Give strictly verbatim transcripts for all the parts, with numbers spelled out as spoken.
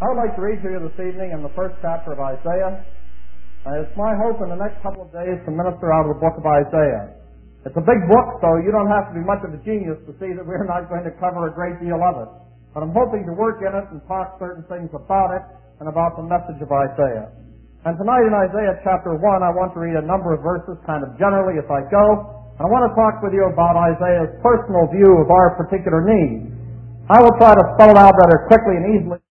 I would like to read to you this evening in the first chapter of Isaiah. Uh, it's my hope in the next couple of days to minister out of the book of Isaiah. It's a big book, so you don't have to be much of a genius to see that we're not going to cover a great deal of it. But I'm hoping to work in it and talk certain things about it and about the message of Isaiah. And tonight in Isaiah chapter one, I want to read a number of verses kind of generally as I go. And I want to talk with you about Isaiah's personal view of our particular needs. I will try to spell it out rather quickly and easily.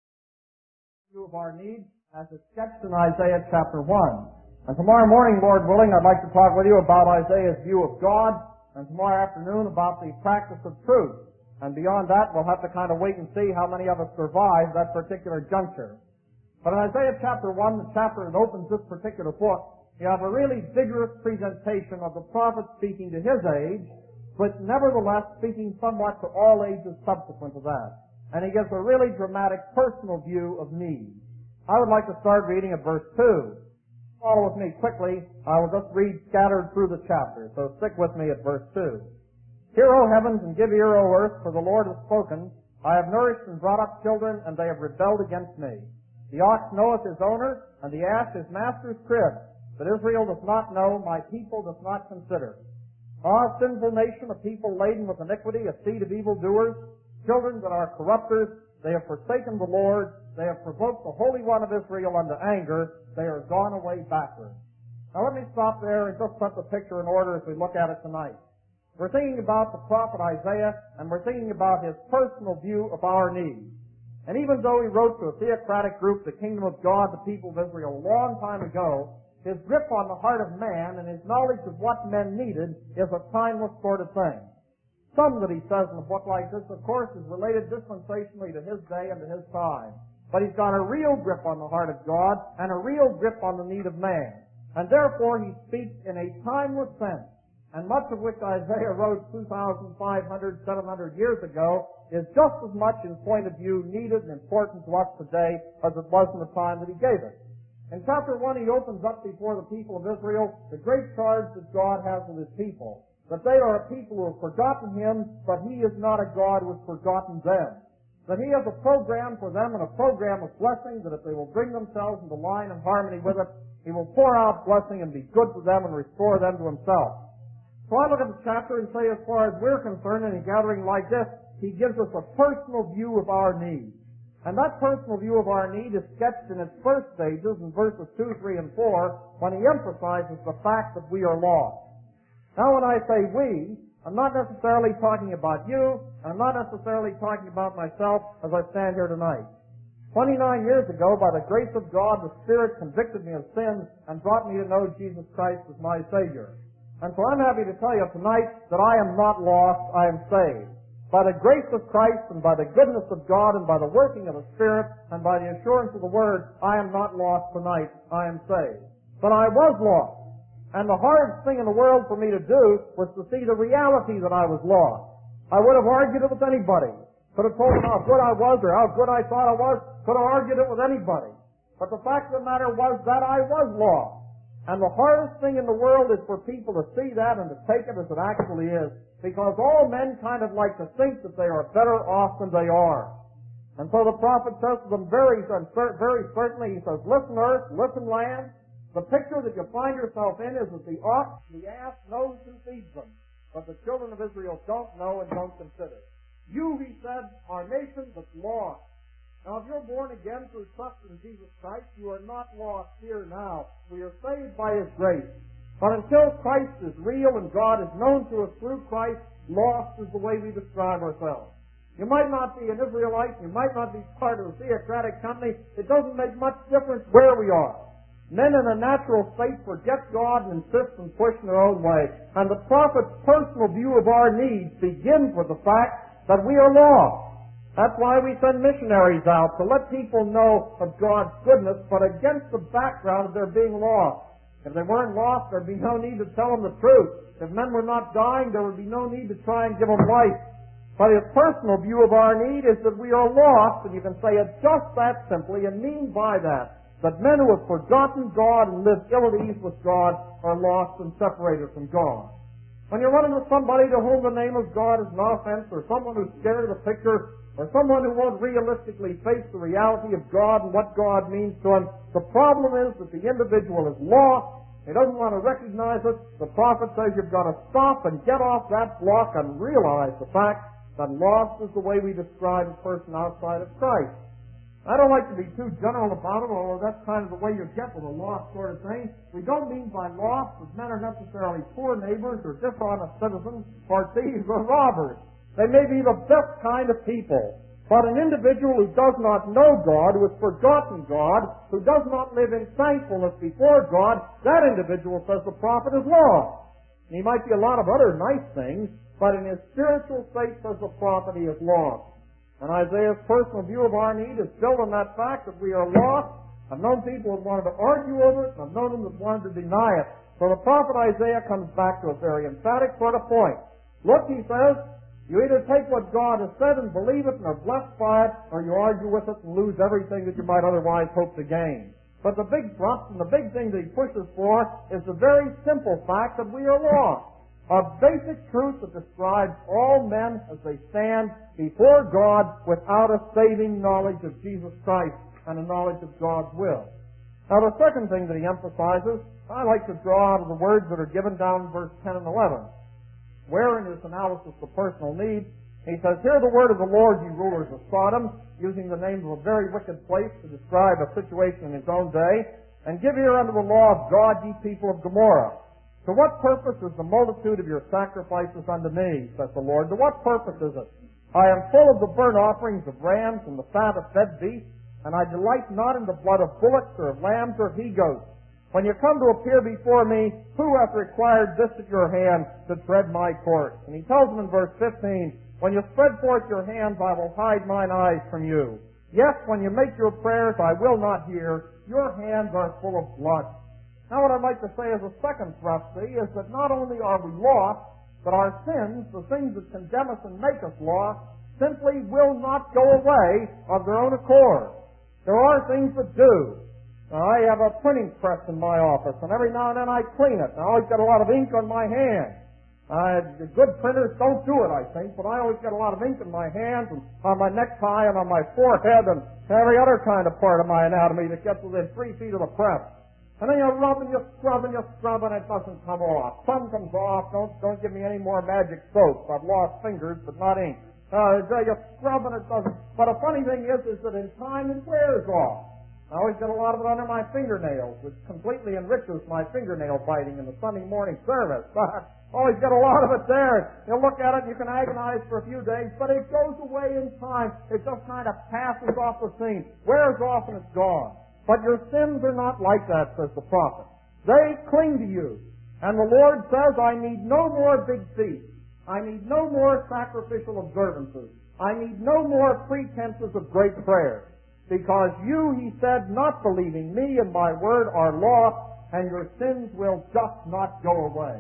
View of our needs as it's sketched in Isaiah chapter one. And tomorrow morning, Lord willing, I'd like to talk with you about Isaiah's view of God, and tomorrow afternoon about the practice of truth. And beyond that, we'll have to kind of wait and see how many of us survive that particular juncture. But in Isaiah chapter one, the chapter that opens this particular book, you have a really vigorous presentation of the prophet speaking to his age, but nevertheless speaking somewhat to all ages subsequent to that. And he gives a really dramatic personal view of need. I would like to start reading at verse two. Follow with me quickly. I will just read scattered through the chapter, so stick with me at verse two. Hear, O heavens, and give ear, O earth, for the Lord has spoken. I have nourished and brought up children, and they have rebelled against me. The ox knoweth his owner, and the ass his master's crib. But Israel does not know, my people does not consider. Ah, sinful nation, a people laden with iniquity, a seed of evildoers, children that are corrupters, they have forsaken the Lord, they have provoked the Holy One of Israel unto anger, they are gone away backward. Now let me stop there and just put the picture in order as we look at it tonight. We're thinking about the prophet Isaiah, and we're thinking about his personal view of our needs. And even though he wrote to a theocratic group, the kingdom of God, the people of Israel, a long time ago, his grip on the heart of man and his knowledge of what men needed is a timeless sort of thing. Some that he says in a book like this, of course, is related dispensationally to his day and to his time. But he's got a real grip on the heart of God and a real grip on the need of man. And therefore he speaks in a timeless sense. And much of which Isaiah wrote two thousand five hundred, seven hundred years ago is just as much in point of view needed and important to us today as it was in the time that he gave it. In chapter one, he opens up before the people of Israel the great charge that God has with his people. That they are a people who have forgotten him, but he is not a God who has forgotten them. That he has a program for them and a program of blessing, that if they will bring themselves into line and harmony with it, he will pour out blessing and be good to them and restore them to himself. So I look at the chapter and say, as far as we're concerned in a gathering like this, he gives us a personal view of our need. And that personal view of our need is sketched in its first stages in verses two, three, and four, when he emphasizes the fact that we are lost. Now when I say we, I'm not necessarily talking about you, and I'm not necessarily talking about myself as I stand here tonight. Twenty-nine years ago, by the grace of God, the Spirit convicted me of sin and brought me to know Jesus Christ as my Savior. And so I'm happy to tell you tonight that I am not lost, I am saved. By the grace of Christ and by the goodness of God and by the working of the Spirit and by the assurance of the Word, I am not lost tonight, I am saved. But I was lost. And the hardest thing in the world for me to do was to see the reality that I was lost. I would have argued it with anybody. Could have told them how good I was or how good I thought I was. Could have argued it with anybody. But the fact of the matter was that I was lost. And the hardest thing in the world is for people to see that and to take it as it actually is. Because all men kind of like to think that they are better off than they are. And so the prophet says to them very, very certainly, he says, listen earth, listen land. The picture that you find yourself in is that the ox, the ass, knows who feeds them. But the children of Israel don't know and don't consider. You, he said, are a nation that's lost. Now, if you're born again through trust in Jesus Christ, you are not lost here now. We are saved by his grace. But until Christ is real and God is known to us through Christ, lost is the way we describe ourselves. You might not be an Israelite, you might not be part of the theocratic company. It doesn't make much difference where we are. Men in a natural state forget God and insist on pushing their own way. And the prophet's personal view of our needs begins with the fact that we are lost. That's why we send missionaries out, to let people know of God's goodness, but against the background of their being lost. If they weren't lost, there'd be no need to tell them the truth. If men were not dying, there would be no need to try and give them life. But his personal view of our need is that we are lost, and you can say it just that simply and mean by that that men who have forgotten God and lived ill at ease with God are lost and separated from God. When you run into somebody to whom the name of God is no offense, or someone who's scared of the picture, or someone who won't realistically face the reality of God and what God means to him, the problem is that the individual is lost. He doesn't want to recognize it. The prophet says you've got to stop and get off that block and realize the fact that lost is the way we describe a person outside of Christ. I don't like to be too general about it, although that's kind of the way you get with a lost sort of thing. We don't mean by lost that men are necessarily poor neighbors or dishonest citizens or thieves or robbers. They may be the best kind of people. But an individual who does not know God, who has forgotten God, who does not live in thankfulness before God, that individual, says the prophet, is lost. And he might be a lot of other nice things, but in his spiritual state, says the prophet, he is lost. And Isaiah's personal view of our need is built on that fact that we are lost. I've known people who wanted to argue over it, and I've known them that wanted to deny it. So the prophet Isaiah comes back to a very emphatic sort of point. Look, he says, you either take what God has said and believe it and are blessed by it, or you argue with it and lose everything that you might otherwise hope to gain. But the big thrust and the big thing that he pushes for is the very simple fact that we are lost. A basic truth that describes all men as they stand before God without a saving knowledge of Jesus Christ and a knowledge of God's will. Now the second thing that he emphasizes, I like to draw out of the words that are given down in verse ten and eleven. Where in his analysis of personal need, he says, hear the word of the Lord, ye rulers of Sodom, using the name of a very wicked place to describe a situation in his own day, and give ear unto the law of God, ye people of Gomorrah. To what purpose is the multitude of your sacrifices unto me, says the Lord? To what purpose is it? I am full of the burnt offerings of rams and the fat of fed beasts, and I delight not in the blood of bullocks or of lambs or he-goats. When you come to appear before me, who hath required this at your hand to tread my courts? And he tells them in verse fifteen, when you spread forth your hands, I will hide mine eyes from you. Yes, when you make your prayers, I will not hear. Your hands are full of blood. Now what I'd like to say as a second thrust, see, is that not only are we lost, but our sins, the things that condemn us and make us lost, simply will not go away of their own accord. There are things that do. Now, I have a printing press in my office, and every now and then I clean it. And I always get a lot of ink on my hands. Uh, the good printers don't do it, I think, but I always get a lot of ink in my hands and on my necktie and on my forehead and every other kind of part of my anatomy that gets within three feet of the press. And then you rub and you scrub and you scrub and it doesn't come off. Some comes off. Don't don't give me any more magic soap. I've lost fingers, but not ink. Uh, you scrub and it doesn't. But a funny thing is, is that in time it wears off. I always get a lot of it under my fingernails, which completely enriches my fingernail biting in the Sunday morning service. I always get a lot of it there. You look at it and you can agonize for a few days, but it goes away in time. It just kind of passes off the scene, wears off and it's gone. But your sins are not like that, says the prophet. They cling to you. And the Lord says, I need no more big feasts. I need no more sacrificial observances. I need no more pretenses of great prayers. Because you, he said, not believing me and my word are lost, and your sins will just not go away.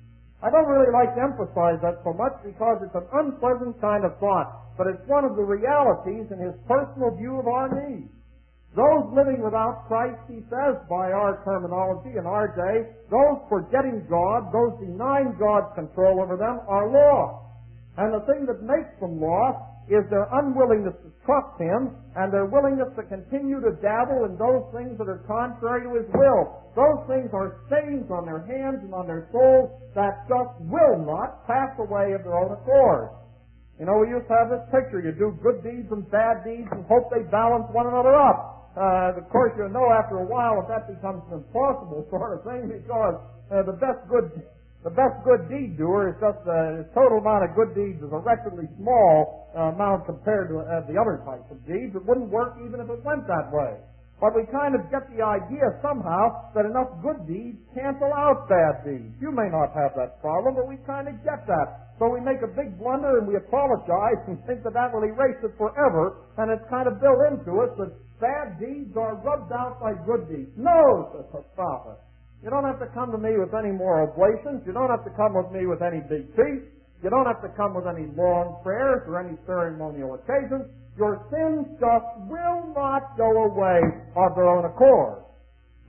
I don't really like to emphasize that so much because it's an unpleasant kind of thought, but it's one of the realities in his personal view of our needs. Those living without Christ, he says, by our terminology in our day, those forgetting God, those denying God's control over them, are lost. And the thing that makes them lost is their unwillingness to trust him and their willingness to continue to dabble in those things that are contrary to his will. Those things are stains on their hands and on their souls that just will not pass away of their own accord. You know, we used to have this picture. You do good deeds and bad deeds and hope they balance one another up. Uh, of course, you know after a while that that becomes an impossible sort of thing because uh, the best good The best good deed doer is just uh, the total amount of good deeds is a wretchedly small uh, amount compared to uh, the other types of deeds. It wouldn't work even if it went that way. But we kind of get the idea somehow that enough good deeds cancel out bad deeds. You may not have that problem, but we kind of get that. So we make a big blunder and we apologize and think that that will erase it forever, and it's kind of built into us that bad deeds are rubbed out by good deeds. No, says the prophet. You don't have to come to me with any more oblations. You don't have to come with me with any big feasts. You don't have to come with any long prayers or any ceremonial occasions. Your sins just will not go away of their own accord.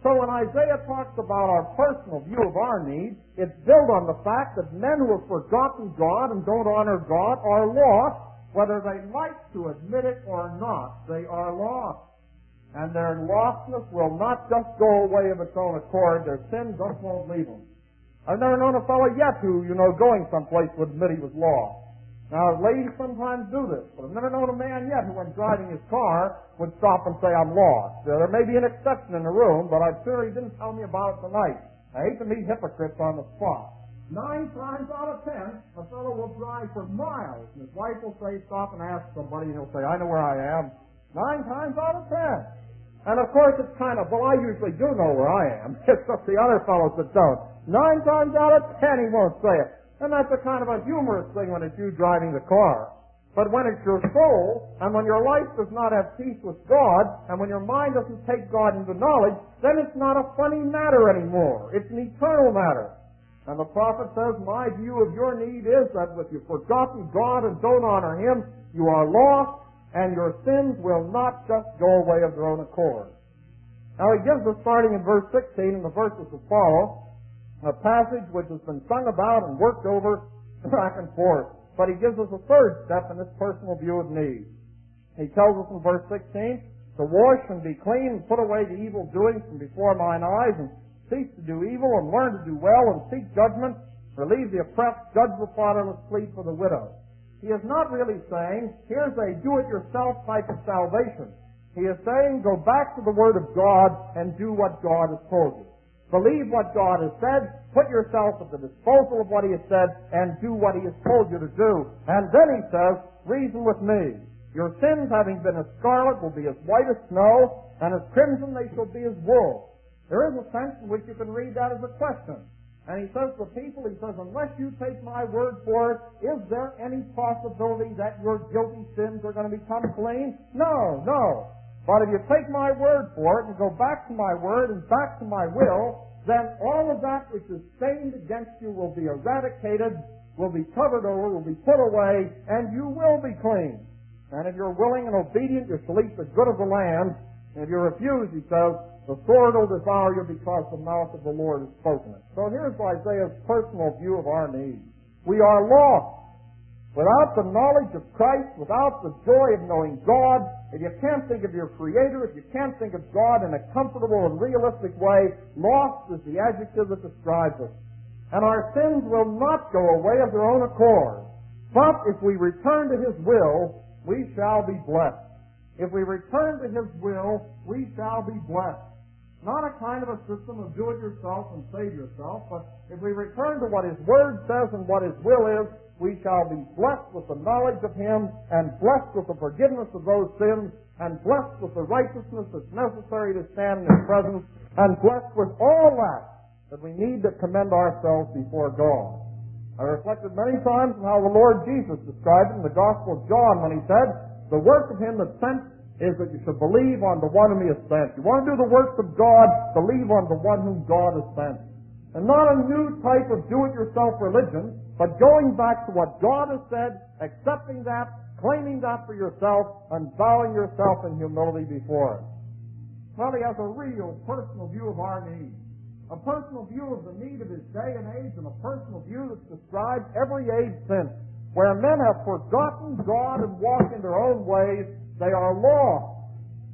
So when Isaiah talks about our personal view of our need, it's built on the fact that men who have forgotten God and don't honor God are lost, whether they like to admit it or not. They are lost. And their lostness will not just go away of its own accord. Their sin just won't leave them. I've never known a fellow yet who, you know, going someplace would admit he was lost. Now, ladies sometimes do this, but I've never known a man yet who, when driving his car, would stop and say, I'm lost. Uh, there may be an exception in the room, but I'm sure he didn't tell me about it tonight. I hate to meet hypocrites on the spot. Nine times out of ten, a fellow will drive for miles, and his wife will say, stop and ask somebody, and he'll say, I know where I am. Nine times out of ten. And of course, it's kind of, well, I usually do know where I am. It's just the other fellows that don't. Nine times out of ten, he won't say it. And that's a kind of a humorous thing when it's you driving the car. But when it's your soul, and when your life does not have peace with God, and when your mind doesn't take God into knowledge, then it's not a funny matter anymore. It's an eternal matter. And the prophet says, my view of your need is that if you've forgotten God and don't honor Him, you are lost, and your sins will not just go away of their own accord. Now he gives us, starting in verse sixteen, and the verses that follow, a passage which has been sung about and worked over back and forth. But he gives us a third step in this personal view of need. He tells us in verse sixteen, to wash and be clean and put away the evil doings from before mine eyes, and cease to do evil, and learn to do well, and seek judgment, relieve the oppressed, judge the fatherless, plead for the widow. He is not really saying, here's a do-it-yourself type of salvation. He is saying, go back to the Word of God and do what God has told you. Believe what God has said, put yourself at the disposal of what He has said, and do what He has told you to do. And then He says, reason with me. Your sins, having been as scarlet, will be as white as snow, and as crimson they shall be as wool. There is a sense in which you can read that as a question. And he says to the people, he says, unless you take my word for it, is there any possibility that your guilty sins are going to become clean? No, no. But if you take my word for it and go back to my word and back to my will, then all of that which is stained against you will be eradicated, will be covered over, will be put away, and you will be clean. And if you're willing and obedient, you shall eat the good of the land. And if you refuse, he says, the sword will devour you because the mouth of the Lord has spoken it. So here's Isaiah's personal view of our needs. We are lost. Without the knowledge of Christ, without the joy of knowing God, if you can't think of your Creator, if you can't think of God in a comfortable and realistic way, lost is the adjective that describes us. And our sins will not go away of their own accord. But if we return to His will, we shall be blessed. If we return to His will, we shall be blessed. Not a kind of a system of do-it-yourself and save yourself, but if we return to what His Word says and what His will is, we shall be blessed with the knowledge of Him, and blessed with the forgiveness of those sins, and blessed with the righteousness that's necessary to stand in His presence, and blessed with all that that we need to commend ourselves before God. I reflected many times on how the Lord Jesus described it in the Gospel of John when He said, the work of Him that sent is that you should believe on the one whom He has sent. You want to do the works of God, believe on the one whom God has sent. And not a new type of do-it-yourself religion, but going back to what God has said, accepting that, claiming that for yourself, and bowing yourself in humility before it. Well, he has a real personal view of our needs. A personal view of the need of his day and age, and a personal view that's described every age since. Where men have forgotten God and walked in their own ways, they are lost.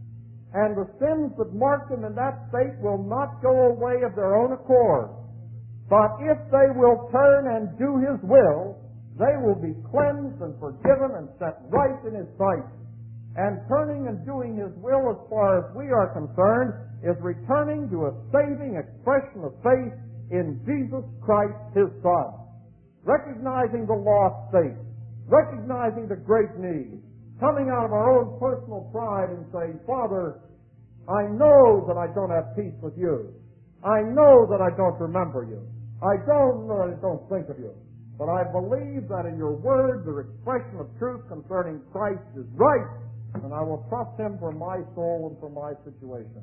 And the sins that mark them in that state will not go away of their own accord. But if they will turn and do His will, they will be cleansed and forgiven and set right in His sight. And turning and doing His will, as far as we are concerned, is returning to a saving expression of faith in Jesus Christ, His Son. Recognizing the lost state, recognizing the great need, coming out of our own personal pride and saying, Father, I know that I don't have peace with you. I know that I don't remember you. I don't know that I don't think of you. But I believe that in your word, the expression of truth concerning Christ is right, and I will trust Him for my soul and for my situation.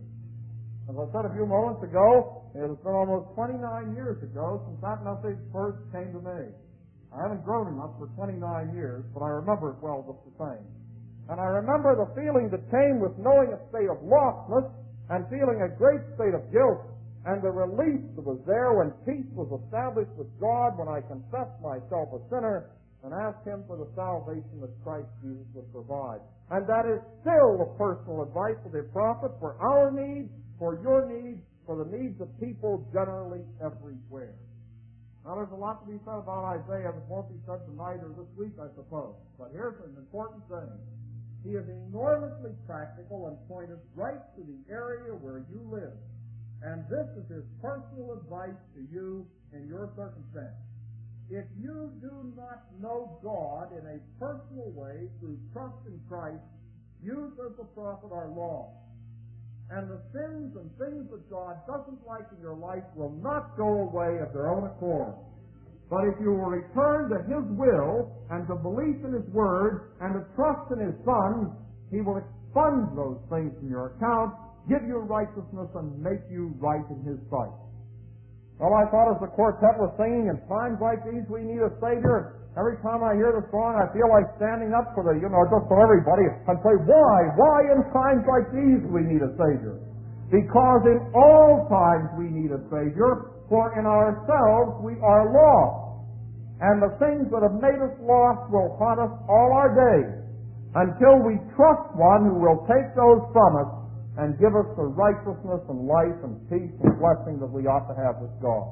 As I said a few moments ago, it has been almost twenty-nine years ago since that message first came to me. I haven't grown enough for twenty-nine years, but I remember it well just the same. And I remember the feeling that came with knowing a state of lostness and feeling a great state of guilt, and the release that was there when peace was established with God when I confessed myself a sinner and asked Him for the salvation that Christ Jesus would provide. And that is still the personal advice of the prophet for our needs, for your needs, for the needs of people generally everywhere. Now, there's a lot to be said about Isaiah that won't be said tonight or this week, I suppose. But here's an important thing. He is enormously practical and pointed right to the area where you live. And this is his personal advice to you in your circumstance. If you do not know God in a personal way through trust in Christ, you, says the prophet, are lost. And the sins and things that God doesn't like in your life will not go away of their own accord. But if you will return to His will and to belief in His Word and to trust in His Son, He will expunge those things from your account, give you righteousness, and make you right in His sight. Well, I thought as the quartet was singing, in times like these we need a Savior. Every time I hear the song, I feel like standing up for the, you know, just for everybody and say, why? Why in times like these we need a Savior? Because in all times we need a Savior, for in ourselves we are lost. And the things that have made us lost will haunt us all our days until we trust one who will take those from us and give us the righteousness and life and peace and blessing that we ought to have with God.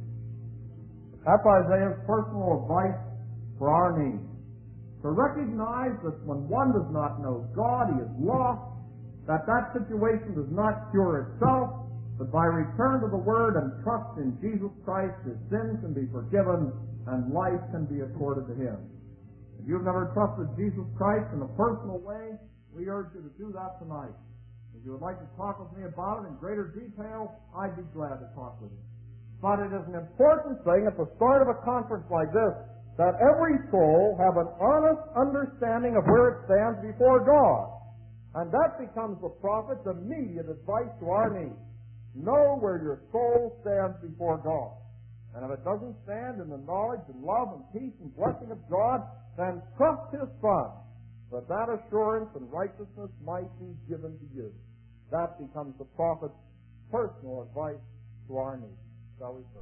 That's Isaiah's personal advice for our needs. To recognize that when one does not know God, he is lost, that that situation does not cure itself, but by return to the Word and trust in Jesus Christ, his sins can be forgiven and life can be accorded to him. If you've never trusted Jesus Christ in a personal way, we urge you to do that tonight. If you would like to talk with me about it in greater detail, I'd be glad to talk with you. But it is an important thing at the start of a conference like this that every soul have an honest understanding of where it stands before God. And that becomes the prophet's immediate advice to our needs. Know where your soul stands before God. And if it doesn't stand in the knowledge and love and peace and blessing of God, then trust His Son, that that assurance and righteousness might be given to you. That becomes the prophet's personal advice to our needs. Shall we pray?